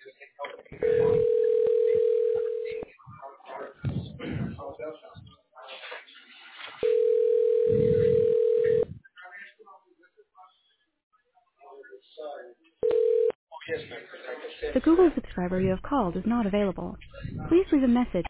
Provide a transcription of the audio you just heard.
The Google subscriber you have called is not available. Please leave a message.